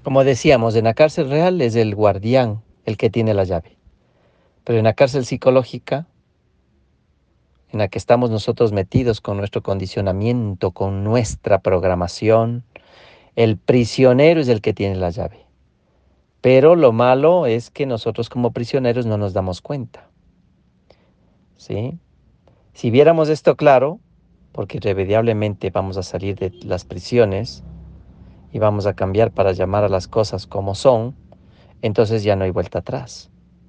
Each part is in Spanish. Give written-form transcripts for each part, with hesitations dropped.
Como decíamos, en la cárcel real es el guardián el que tiene la llave. Pero en la cárcel psicológica, en la que estamos nosotros metidos con nuestro condicionamiento, con nuestra programación, el prisionero es el que tiene la llave. Pero lo malo es que nosotros como prisioneros no nos damos cuenta, ¿sí? Si viéramos esto claro, porque irremediablemente vamos a salir de las prisiones y vamos a cambiar para llamar a las cosas como son, entonces ya no hay vuelta atrás.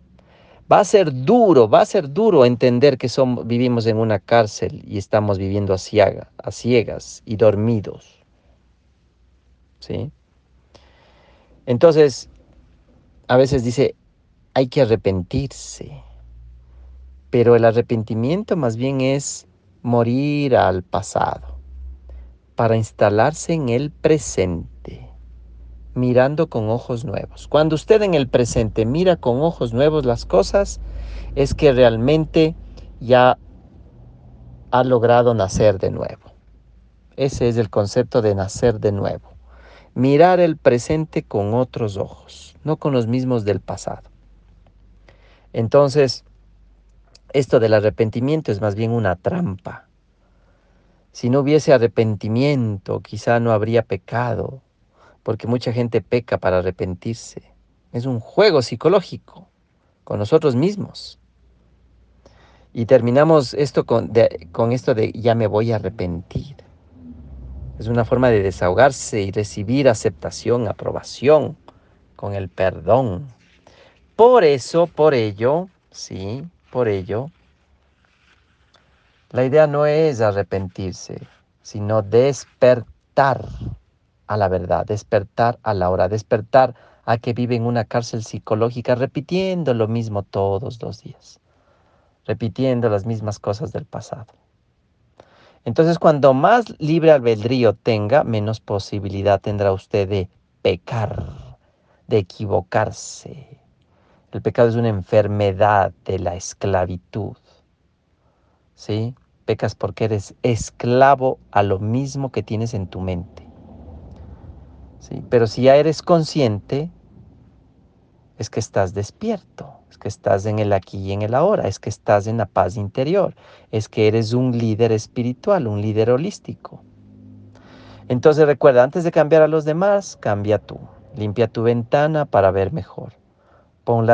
Va a ser duro entender que vivimos en una cárcel y estamos viviendo a ciegas y dormidos, ¿sí? Entonces, a veces dice, hay que arrepentirse, pero el arrepentimiento más bien es morir al pasado para instalarse en el presente, mirando con ojos nuevos. Cuando usted en el presente mira con ojos nuevos las cosas, es que realmente ya ha logrado nacer de nuevo. Ese es el concepto de nacer de nuevo. Mirar el presente con otros ojos, no con los mismos del pasado. Entonces, esto del arrepentimiento es más bien una trampa. Si no hubiese arrepentimiento, quizá no habría pecado, porque mucha gente peca para arrepentirse. Es un juego psicológico con nosotros mismos. Y terminamos esto con esto de ya me voy a arrepentir. Es una forma de desahogarse y recibir aceptación, aprobación con el perdón. Por ello, sí, por ello, la idea no es arrepentirse, sino despertar a la verdad, despertar a la hora, despertar a que vive en una cárcel psicológica repitiendo lo mismo todos los días, repitiendo las mismas cosas del pasado. Entonces, cuando más libre albedrío tenga, menos posibilidad tendrá usted de pecar, de equivocarse. El pecado es una enfermedad de la esclavitud, ¿sí? Pecas porque eres esclavo a lo mismo que tienes en tu mente, ¿sí? Pero si ya eres consciente, es que estás despierto, es que estás en el aquí y en el ahora, es que estás en la paz interior, es que eres un líder espiritual, un líder holístico. Entonces recuerda, antes de cambiar a los demás, cambia tú. Limpia tu ventana para ver mejor. Pon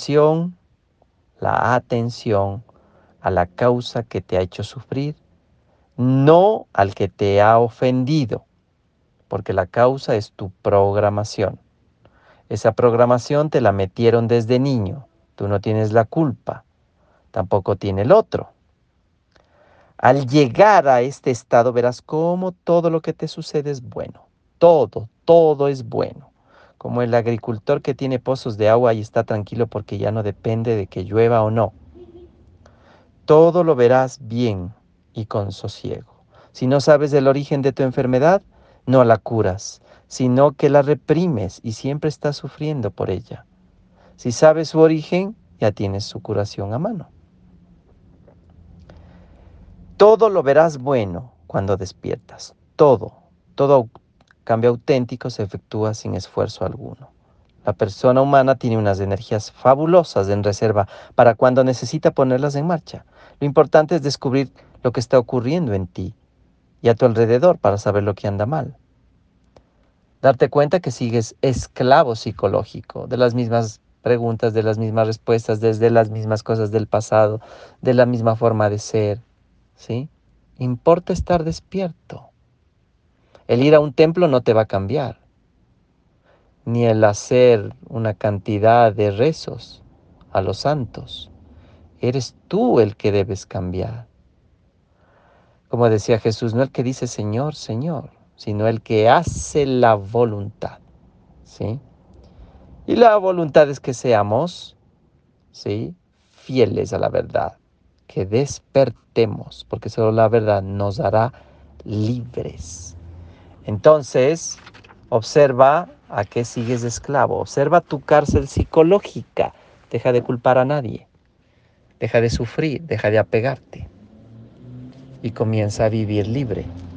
la atención a la causa que te ha hecho sufrir, no al que te ha ofendido, porque la causa es tu programación. Esa programación te la metieron desde niño. Tú no tienes la culpa, tampoco tiene el otro. Al llegar a este estado verás cómo todo lo que te sucede es bueno. Todo es bueno. Como el agricultor que tiene pozos de agua y está tranquilo porque ya no depende de que llueva o no. Todo lo verás bien y con sosiego. Si no sabes el origen de tu enfermedad, no la curas, sino que la reprimes y siempre estás sufriendo por ella. Si sabes su origen, ya tienes su curación a mano. Todo lo verás bueno cuando despiertas. Todo cambio auténtico se efectúa sin esfuerzo alguno. La persona humana tiene unas energías fabulosas en reserva para cuando necesita ponerlas en marcha. Lo importante es descubrir lo que está ocurriendo en ti y a tu alrededor para saber lo que anda mal. Darte cuenta que sigues esclavo psicológico de las mismas preguntas, de las mismas respuestas, desde las mismas cosas del pasado, de la misma forma de ser, ¿sí? Importa estar despierto. El ir a un templo no te va a cambiar, ni el hacer una cantidad de rezos a los santos. Eres tú el que debes cambiar. Como decía Jesús, no el que dice Señor, Señor, sino el que hace la voluntad, ¿sí? Y la voluntad es que seamos, ¿sí?, fieles a la verdad, que despertemos, porque solo la verdad nos hará libres. Entonces, observa a qué sigues esclavo, observa tu cárcel psicológica, deja de culpar a nadie, deja de sufrir, deja de apegarte y comienza a vivir libre.